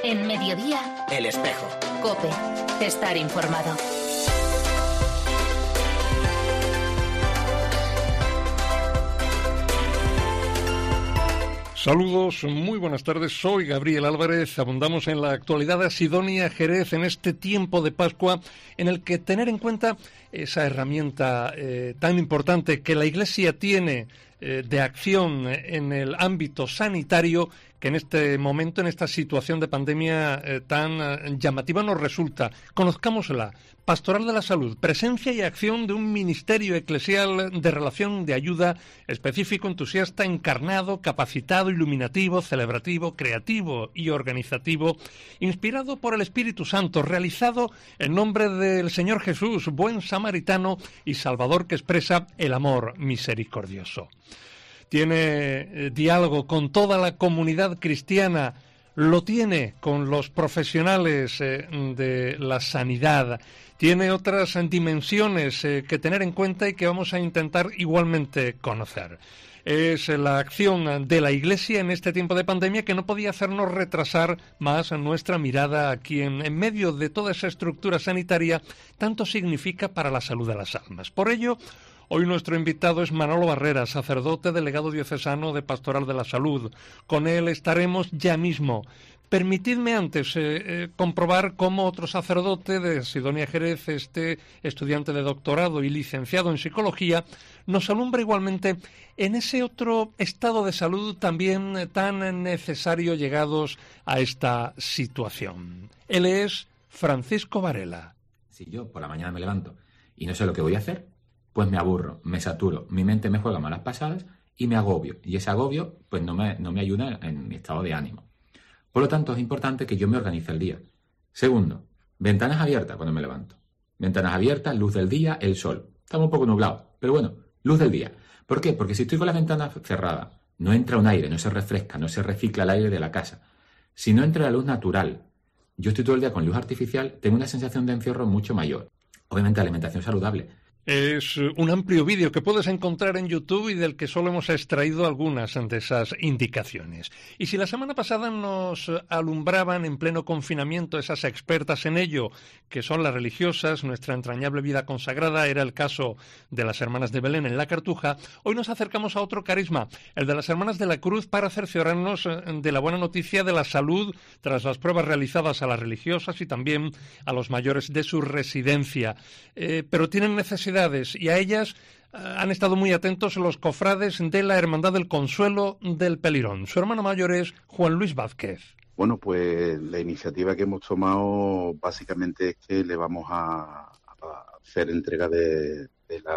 En Mediodía, El Espejo. COPE. Estar informado. Saludos, muy buenas tardes, soy Gabriel Álvarez, abundamos en la actualidad de Sidonia Jerez en este tiempo de Pascua en el que tener en cuenta esa herramienta tan importante que la Iglesia tiene de acción en el ámbito sanitario, que en este momento, en esta situación de pandemia tan llamativa nos resulta. Conozcámosla. Pastoral de la Salud, presencia y acción de un ministerio eclesial de relación de ayuda específico, entusiasta, encarnado, capacitado, iluminativo, celebrativo, creativo y organizativo, inspirado por el Espíritu Santo, realizado en nombre del Señor Jesús, buen samaritano y salvador que expresa el amor misericordioso. Tiene diálogo con toda la comunidad cristiana, lo tiene con los profesionales de la sanidad, tiene otras dimensiones que tener en cuenta y que vamos a intentar igualmente conocer. Es la acción de la Iglesia en este tiempo de pandemia que no podía hacernos retrasar más nuestra mirada a quien, en medio de toda esa estructura sanitaria, tanto significa para la salud de las almas. Por ello, hoy nuestro invitado es Manolo Barrera, sacerdote delegado diocesano de Pastoral de la Salud. Con él estaremos ya mismo. Permitidme antes comprobar cómo otro sacerdote de Sidonia Jerez, estudiante de doctorado y licenciado en psicología, nos alumbra igualmente en ese otro estado de salud también tan necesario llegados a esta situación. Él es Francisco Varela. Si yo por la mañana me levanto y no sé lo que voy a hacer, pues me aburro, me saturo, mi mente me juega malas pasadas y me agobio. Y ese agobio pues no me ayuda en mi estado de ánimo. Por lo tanto, es importante que yo me organice el día. Segundo, ventanas abiertas cuando me levanto. Ventanas abiertas, luz del día, el sol. Estamos un poco nublados, pero bueno, luz del día. ¿Por qué? Porque si estoy con las ventanas cerradas, no entra un aire, no se refresca, no se recicla el aire de la casa. Si no entra la luz natural, yo estoy todo el día con luz artificial, tengo una sensación de encierro mucho mayor. Obviamente, alimentación saludable. Es un amplio vídeo que puedes encontrar en YouTube y del que solo hemos extraído algunas de esas indicaciones. Y si la semana pasada nos alumbraban en pleno confinamiento esas expertas en ello, que son las religiosas, nuestra entrañable vida consagrada, era el caso de las Hermanas de Belén en la Cartuja, hoy nos acercamos a otro carisma, el de las Hermanas de la Cruz, para cerciorarnos de la buena noticia de la salud tras las pruebas realizadas a las religiosas y también a los mayores de su residencia. Pero tienen necesidad y a ellas han estado muy atentos los cofrades de la Hermandad del Consuelo del Pelirón. Su hermano mayor es Juan Luis Vázquez. Bueno, pues la iniciativa que hemos tomado básicamente es que le vamos a hacer entrega de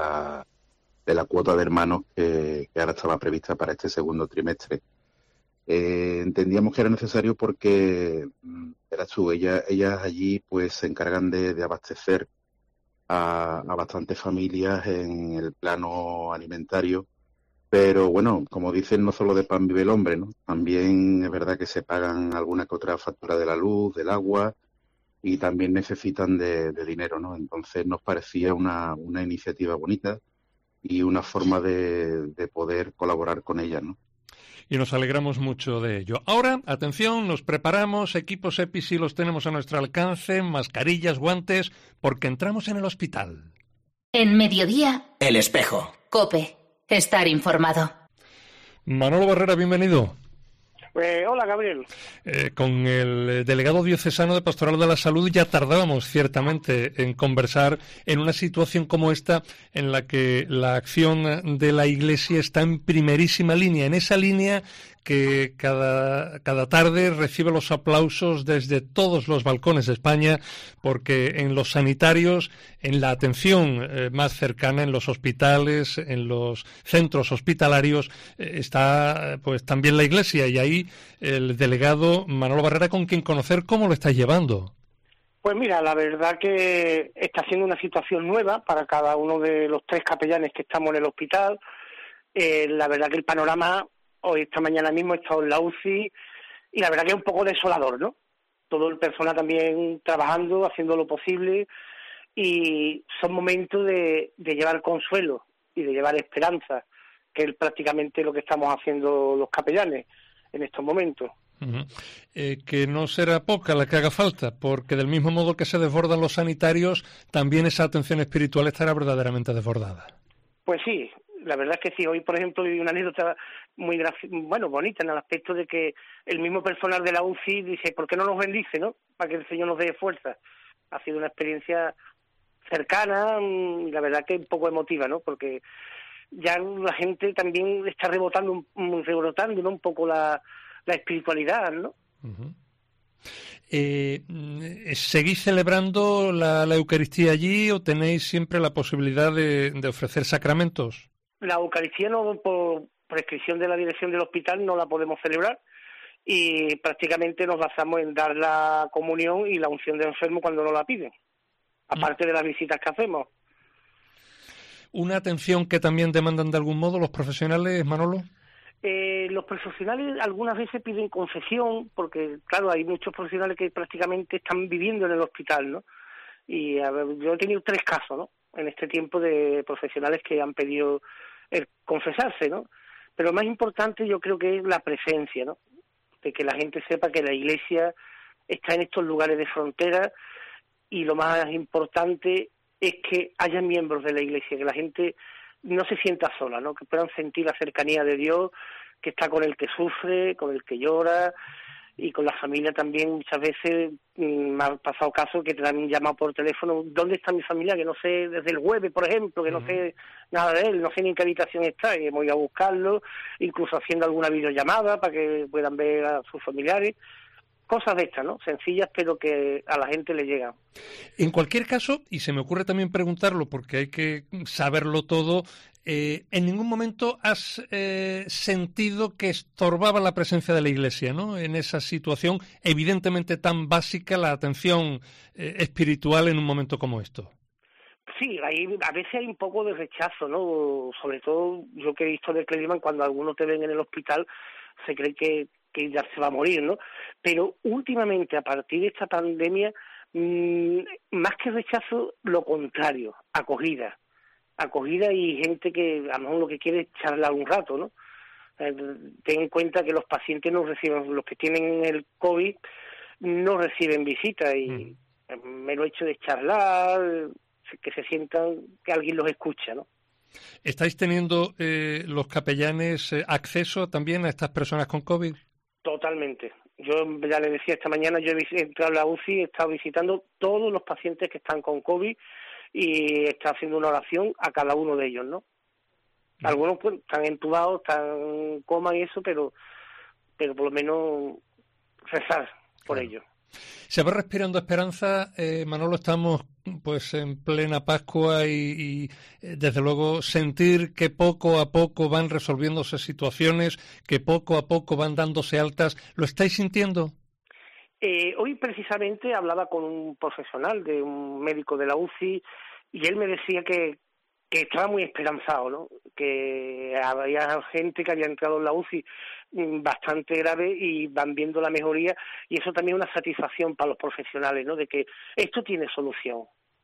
la cuota de hermanos que ahora estaba prevista para este segundo trimestre. Entendíamos que era necesario porque, verás tú, ellas allí pues se encargan de abastecer a bastantes familias en el plano alimentario, pero bueno, como dicen, no solo de pan vive el hombre, ¿no? También es verdad que se pagan alguna que otra factura de la luz, del agua, y también necesitan de dinero, ¿no? Entonces nos parecía una iniciativa bonita y una forma de poder colaborar con ellas, ¿no? Y nos alegramos mucho de ello. Ahora, atención, nos preparamos, equipos EPI sí los tenemos a nuestro alcance, mascarillas, guantes, porque entramos en el hospital. En Mediodía, El Espejo. COPE. Estar informado. Manolo Barrera, bienvenido. Hola, Gabriel. Con el delegado diocesano de Pastoral de la Salud ya tardábamos ciertamente en conversar en una situación como esta en la que la acción de la Iglesia está en primerísima línea, en esa línea que cada tarde recibe los aplausos desde todos los balcones de España, porque en los sanitarios, en la atención más cercana, en los hospitales, en los centros hospitalarios, está pues también la Iglesia, y ahí el delegado Manolo Barrera, con quien conocer cómo lo está llevando. Pues mira, la verdad que está siendo una situación nueva para cada uno de los 3 capellanes que estamos en el hospital. La verdad que el panorama, hoy esta mañana mismo he estado en la UCI y la verdad que es un poco desolador, ¿no? Todo el personal también trabajando, haciendo lo posible, y son momentos de llevar consuelo y de llevar esperanza, que es prácticamente lo que estamos haciendo los capellanes en estos momentos. Uh-huh. Que no será poca la que haga falta, porque del mismo modo que se desbordan los sanitarios, también esa atención espiritual estará verdaderamente desbordada. Pues sí, la verdad es que sí. Hoy, por ejemplo, vi una anécdota muy bonita en el aspecto de que el mismo personal de la UCI dice, ¿por qué no nos bendice, no? Para que el Señor nos dé fuerza. Ha sido una experiencia cercana, y la verdad que un poco emotiva, ¿no? Porque ya la gente también está rebotando ¿no? Un poco la espiritualidad, ¿no? Uh-huh. ¿Seguís celebrando la Eucaristía allí o tenéis siempre la posibilidad de ofrecer sacramentos? La Eucaristía, no, por prescripción de la dirección del hospital, no la podemos celebrar y prácticamente nos basamos en dar la comunión y la unción de enfermo cuando nos la piden, aparte de las visitas que hacemos. ¿Una atención que también demandan de algún modo los profesionales, Manolo? Los profesionales algunas veces piden concesión, porque claro, hay muchos profesionales que prácticamente están viviendo en el hospital, ¿no? Y yo he tenido 3 casos, ¿no? En este tiempo de profesionales que han pedido confesarse, ¿no? Pero lo más importante yo creo que es la presencia, ¿no? De que la gente sepa que la Iglesia está en estos lugares de frontera y lo más importante es que haya miembros de la Iglesia, que la gente no se sienta sola, ¿no? Que puedan sentir la cercanía de Dios, que está con el que sufre, con el que llora y con la familia también. Muchas veces me ha pasado casos que te han llamado por teléfono, ¿dónde está mi familia? Que no sé, desde el jueves, por ejemplo, que no sé nada de él, no sé ni en qué habitación está, y hemos ido a buscarlo, incluso haciendo alguna videollamada para que puedan ver a sus familiares. Cosas de estas, ¿no? Sencillas, pero que a la gente le llegan. En cualquier caso, y se me ocurre también preguntarlo porque hay que saberlo todo, ¿en ningún momento has sentido que estorbaba la presencia de la Iglesia, ¿no? En esa situación evidentemente tan básica, la atención espiritual en un momento como esto. Sí, a veces hay un poco de rechazo, ¿no? Sobre todo yo que he visto de Clériman, cuando algunos te ven en el hospital, se cree que ya se va a morir, ¿no? Pero últimamente, a partir de esta pandemia, más que rechazo, lo contrario, acogida y gente que a lo mejor lo que quiere es charlar un rato, ¿no? Ten en cuenta que los pacientes no reciben, los que tienen el COVID no reciben visita y me lo he hecho de charlar, que se sientan que alguien los escucha, ¿no? ¿Estáis teniendo los capellanes acceso también a estas personas con COVID? Totalmente. Yo ya le decía esta mañana, yo he entrado a la UCI, he estado visitando todos los pacientes que están con COVID y está haciendo una oración a cada uno de ellos, ¿no? Algunos pues están entubados, están en coma y eso, pero por lo menos rezar por ellos. ¿Se va respirando esperanza? Manolo, estamos pues en plena Pascua y desde luego sentir que poco a poco van resolviéndose situaciones, que poco a poco van dándose altas. ¿Lo estáis sintiendo? Hoy precisamente hablaba con un profesional, de un médico de la UCI, y él me decía que estaba muy esperanzado, ¿no? Que había gente que había entrado en la UCI bastante grave y van viendo la mejoría, y eso también es una satisfacción para los profesionales, ¿no? De que esto tiene solución.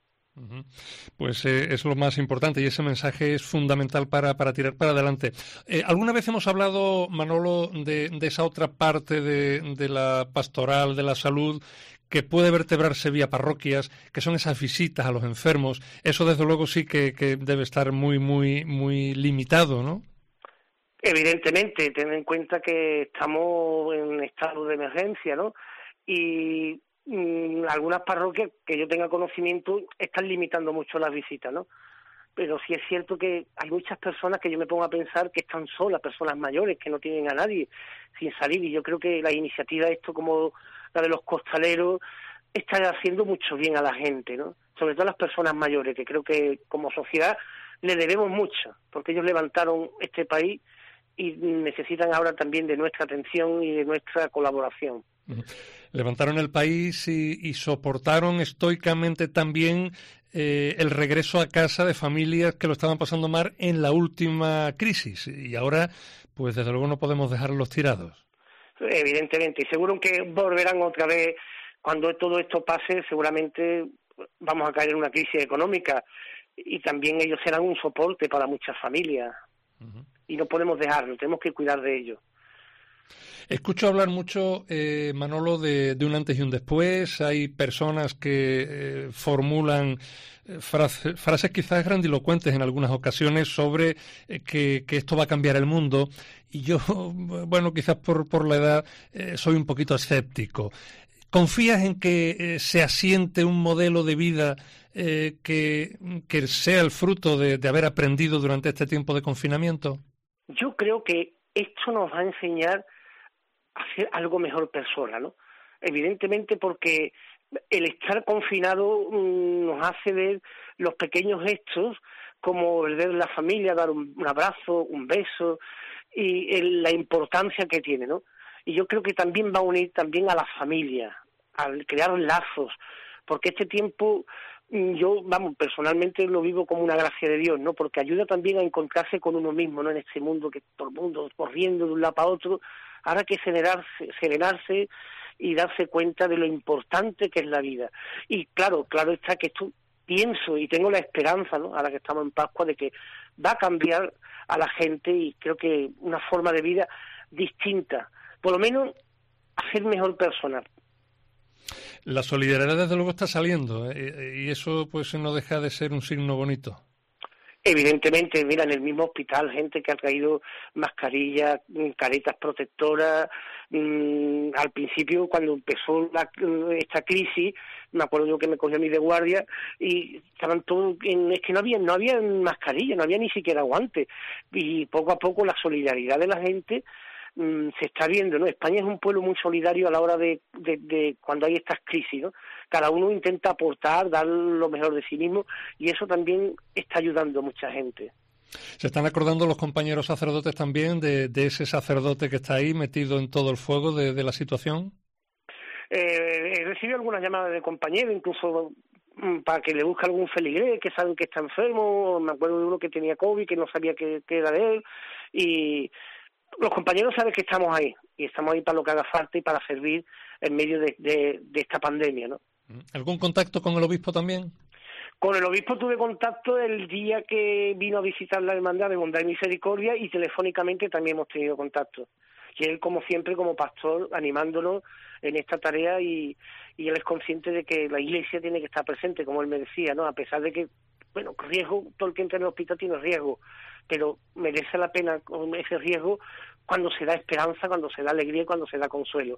Pues es lo más importante y ese mensaje es fundamental para tirar para adelante. Alguna vez hemos hablado, Manolo, de esa otra parte de la pastoral, de la salud, que puede vertebrarse vía parroquias, que son esas visitas a los enfermos. Eso desde luego sí que debe estar muy, muy, muy limitado, ¿no? Evidentemente, ten en cuenta que estamos en estado de emergencia, ¿no? Y algunas parroquias que yo tenga conocimiento están limitando mucho las visitas, ¿no? Pero sí es cierto que hay muchas personas que yo me pongo a pensar que están solas, personas mayores que no tienen a nadie sin salir, y yo creo que la iniciativa esto como la de los costaleros está haciendo mucho bien a la gente, ¿no? Sobre todo a las personas mayores, que creo que como sociedad le debemos mucho, porque ellos levantaron este país y necesitan ahora también de nuestra atención y de nuestra colaboración. Levantaron el país y soportaron estoicamente también el regreso a casa de familias que lo estaban pasando mal en la última crisis. Y ahora, pues desde luego no podemos dejarlos tirados. Evidentemente, y seguro que volverán otra vez. Cuando todo esto pase, seguramente vamos a caer en una crisis económica y también ellos serán un soporte para muchas familias. Y no podemos dejarlo, tenemos que cuidar de ellos. Escucho hablar mucho, Manolo, de un antes y un después. Hay personas que formulan frases quizás grandilocuentes en algunas ocasiones sobre que esto va a cambiar el mundo. Y yo, bueno, quizás por la edad, soy un poquito escéptico. ¿Confías en que se asiente un modelo de vida que sea el fruto de haber aprendido durante este tiempo de confinamiento? Yo creo que esto nos va a enseñar a ser algo mejor persona, ¿no? Evidentemente porque el estar confinado nos hace ver los pequeños gestos como el de la familia, dar un abrazo, un beso y la importancia que tiene, ¿no? Y yo creo que también va a unir también a la familia, al crear lazos, porque este tiempo yo, personalmente lo vivo como una gracia de Dios, ¿no? Porque ayuda también a encontrarse con uno mismo, ¿no? En este mundo que todo el mundo corriendo de un lado para otro, ahora hay que serenarse y darse cuenta de lo importante que es la vida. Y claro está que esto pienso y tengo la esperanza, ¿no? Ahora que estamos en Pascua, de que va a cambiar a la gente y creo que una forma de vida distinta, por lo menos a ser mejor persona. La solidaridad desde luego está saliendo, y eso pues no deja de ser un signo bonito. Evidentemente, mira, en el mismo hospital, gente que ha traído mascarillas, caretas protectoras. Al principio, cuando empezó esta crisis, me acuerdo yo que me cogió a mí de guardia y estaban todos, es que no había mascarilla, no había ni siquiera guantes. Y poco a poco la solidaridad de la gente se está viendo, ¿no? España es un pueblo muy solidario a la hora de cuando hay estas crisis, ¿no? Cada uno intenta aportar, dar lo mejor de sí mismo y eso también está ayudando a mucha gente. ¿Se están acordando los compañeros sacerdotes también de ese sacerdote que está ahí metido en todo el fuego de la situación? He recibido algunas llamadas de compañeros, incluso para que le busque algún feligrés que saben que está enfermo. Me acuerdo de uno que tenía COVID, que no sabía qué era de él, y los compañeros saben que estamos ahí, y estamos ahí para lo que haga falta y para servir en medio de esta pandemia, ¿no? ¿Algún contacto con el obispo también? Con el obispo tuve contacto el día que vino a visitar la Hermandad de Bondad y Misericordia, y telefónicamente también hemos tenido contacto. Y él, como siempre, como pastor, animándonos en esta tarea, y él es consciente de que la Iglesia tiene que estar presente, como él me decía, ¿no? A pesar de que, bueno, riesgo, todo el que entra en el hospital tiene riesgo, pero merece la pena ese riesgo cuando se da esperanza, cuando se da alegría y cuando se da consuelo.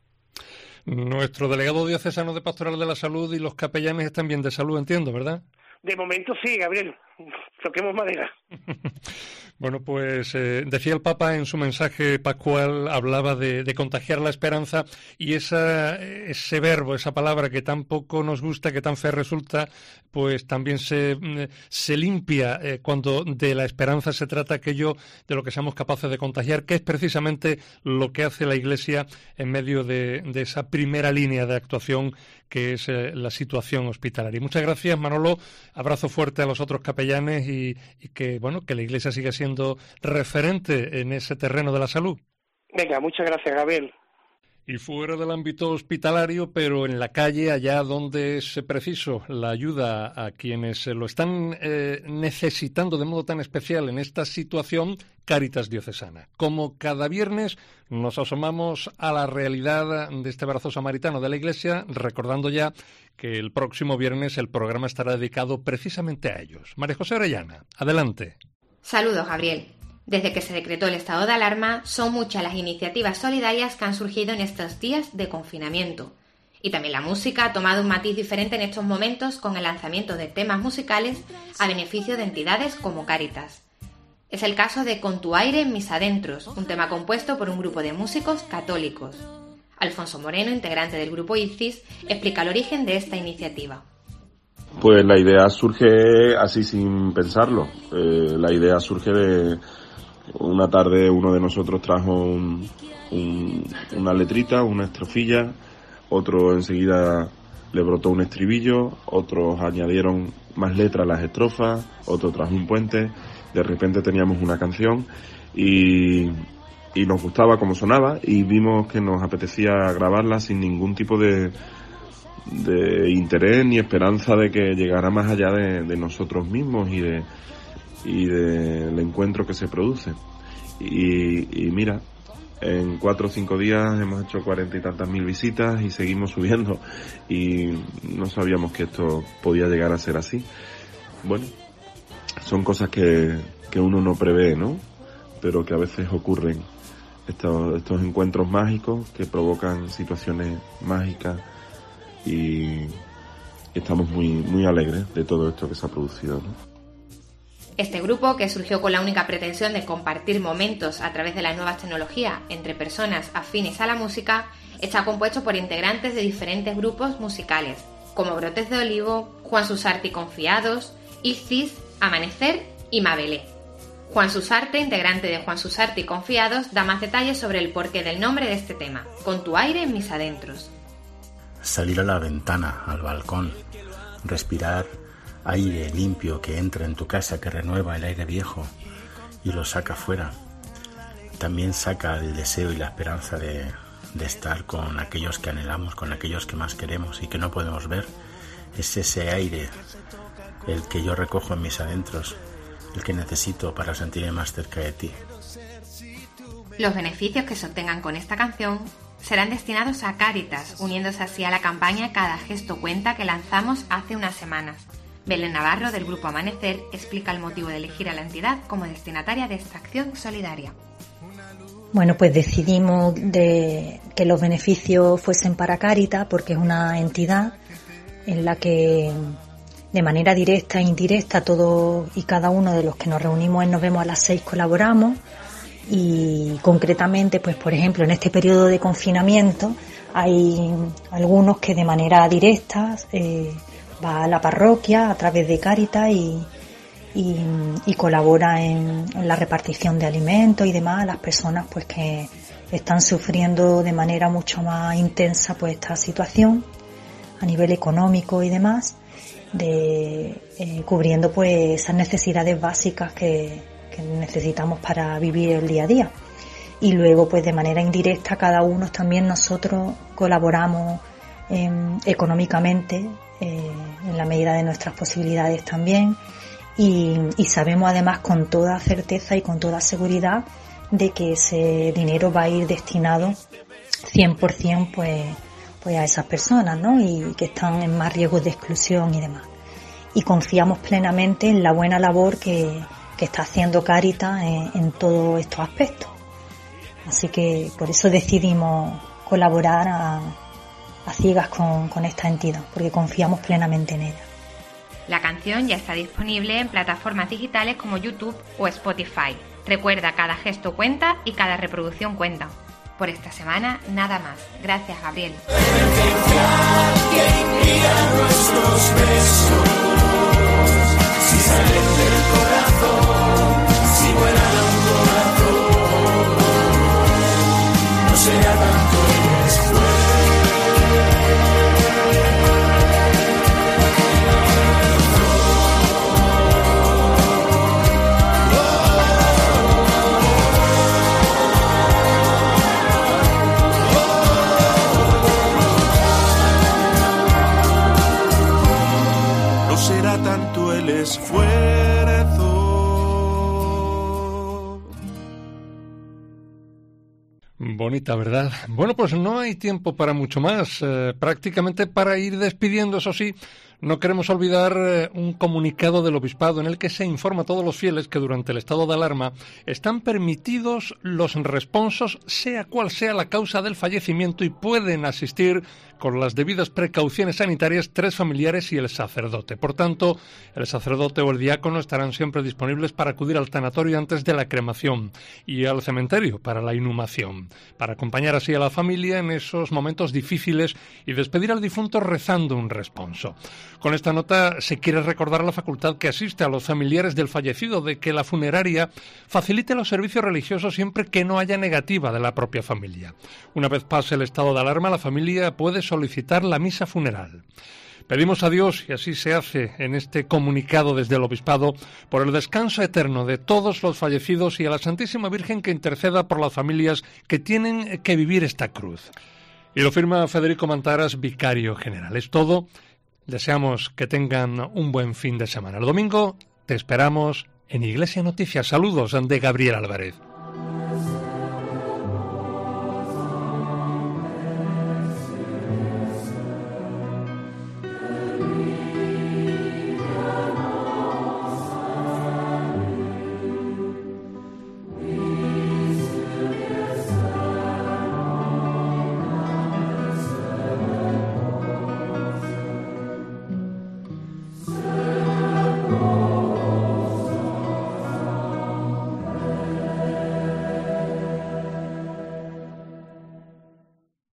Nuestro delegado diocesano de Pastoral de la Salud y los capellanes están bien de salud, entiendo, ¿verdad? De momento sí, Gabriel. Toquemos madera. Bueno, pues decía el Papa en su mensaje pascual, hablaba de contagiar la esperanza, y ese verbo, esa palabra que tan poco nos gusta, que tan fea resulta, pues también se limpia cuando de la esperanza se trata, aquello de lo que seamos capaces de contagiar, que es precisamente lo que hace la Iglesia en medio de esa primera línea de actuación que es la situación hospitalaria. Muchas gracias, Manolo. Abrazo fuerte a los otros capellanes y que, bueno, que la Iglesia siga siendo referente en ese terreno de la salud. Venga, muchas gracias, Gabriel. Y fuera del ámbito hospitalario, pero en la calle, allá donde es preciso la ayuda a quienes lo están necesitando de modo tan especial en esta situación, Cáritas Diocesana. Como cada viernes nos asomamos a la realidad de este brazo samaritano de la Iglesia, recordando ya que el próximo viernes el programa estará dedicado precisamente a ellos. María José Orellana, adelante. Saludos, Gabriel. Desde que se decretó el estado de alarma, son muchas las iniciativas solidarias que han surgido en estos días de confinamiento. Y también la música ha tomado un matiz diferente en estos momentos con el lanzamiento de temas musicales a beneficio de entidades como Cáritas. Es el caso de Con tu aire en mis adentros, un tema compuesto por un grupo de músicos católicos. Alfonso Moreno, integrante del grupo ICIS, explica el origen de esta iniciativa. Pues la idea surge así sin pensarlo. La idea surge de una tarde uno de nosotros trajo una letrita, una estrofilla, otro enseguida le brotó un estribillo, otros añadieron más letras a las estrofas, otro trajo un puente. De repente teníamos una canción y nos gustaba cómo sonaba y vimos que nos apetecía grabarla sin ningún tipo de interés ni esperanza de que llegara más allá de nosotros mismos y del encuentro que se produce. Y mira, En 4 o 5 días hemos hecho 40 y tantas mil visitas y seguimos subiendo, y no sabíamos que esto podía llegar a ser así. Bueno, son cosas que uno no prevé, ¿no? Pero que a veces ocurren, estos encuentros mágicos que provocan situaciones mágicas, y estamos muy alegres de todo esto que se ha producido, ¿no? Este grupo, que surgió con la única pretensión de compartir momentos a través de las nuevas tecnologías entre personas afines a la música, está compuesto por integrantes de diferentes grupos musicales, como Brotes de Olivo, Juan Susarte y Confiados, Isis, Amanecer y Mabelé. Juan Susarte, integrante de Juan Susarte y Confiados, da más detalles sobre el porqué del nombre de este tema, Con tu aire en mis adentros. Salir a la ventana, al balcón, respirar aire limpio que entra en tu casa, que renueva el aire viejo y lo saca fuera. También saca el deseo y la esperanza de estar con aquellos que anhelamos, con aquellos que más queremos y que no podemos ver. Es ese aire el que yo recojo en mis adentros, el que necesito para sentirme más cerca de ti. Los beneficios que se obtengan con esta canción serán destinados a Cáritas, uniéndose así a la campaña Cada Gesto Cuenta que lanzamos hace unas semanas. Belén Navarro, del Grupo Amanecer, explica el motivo de elegir a la entidad como destinataria de esta acción solidaria. Bueno, pues decidimos que los beneficios fuesen para Cáritas, porque es una entidad en la que de manera directa e indirecta todos y cada uno de los que nos reunimos en Nos Vemos a las 6 colaboramos, y concretamente, pues por ejemplo, en este periodo de confinamiento hay algunos que de manera directa va a la parroquia a través de Cáritas y colabora en la repartición de alimentos y demás a las personas pues que están sufriendo de manera mucho más intensa pues esta situación a nivel económico y demás, cubriendo pues esas necesidades básicas que necesitamos para vivir el día a día. Y luego pues de manera indirecta cada uno también nosotros colaboramos económicamente en la medida de nuestras posibilidades también, y sabemos además con toda certeza y con toda seguridad de que ese dinero va a ir destinado 100% pues a esas personas, ¿no? Y que están en más riesgos de exclusión y demás. Y confiamos plenamente en la buena labor que está haciendo Cáritas en todos estos aspectos. Así que por eso decidimos colaborar a ciegas con esta entidad, porque confiamos plenamente en ella. La canción ya está disponible en plataformas digitales como YouTube o Spotify. Recuerda, cada gesto cuenta y cada reproducción cuenta. Por esta semana, nada más. Gracias, Gabriel. Será tanto el esfuerzo. Bonita, ¿verdad? Bueno, pues no hay tiempo para mucho más. Prácticamente para ir despidiendo, eso sí, no queremos olvidar un comunicado del Obispado en el que se informa a todos los fieles que durante el estado de alarma están permitidos los responsos, sea cual sea la causa del fallecimiento, y pueden asistir con las debidas precauciones sanitarias 3 familiares y el sacerdote. Por tanto, el sacerdote o el diácono estarán siempre disponibles para acudir al tanatorio antes de la cremación y al cementerio para la inhumación, para acompañar así a la familia en esos momentos difíciles y despedir al difunto rezando un responso. Con esta nota se quiere recordar la facultad que asiste a los familiares del fallecido de que la funeraria facilite los servicios religiosos siempre que no haya negativa de la propia familia. Una vez pase el estado de alarma, la familia puede solicitar la misa funeral. Pedimos a Dios, y así se hace en este comunicado desde el Obispado, por el descanso eterno de todos los fallecidos y a la Santísima Virgen que interceda por las familias que tienen que vivir esta cruz. Y lo firma Federico Mantaras, vicario general. Es todo. Deseamos que tengan un buen fin de semana. El domingo te esperamos en Iglesia Noticias. Saludos de Gabriel Álvarez.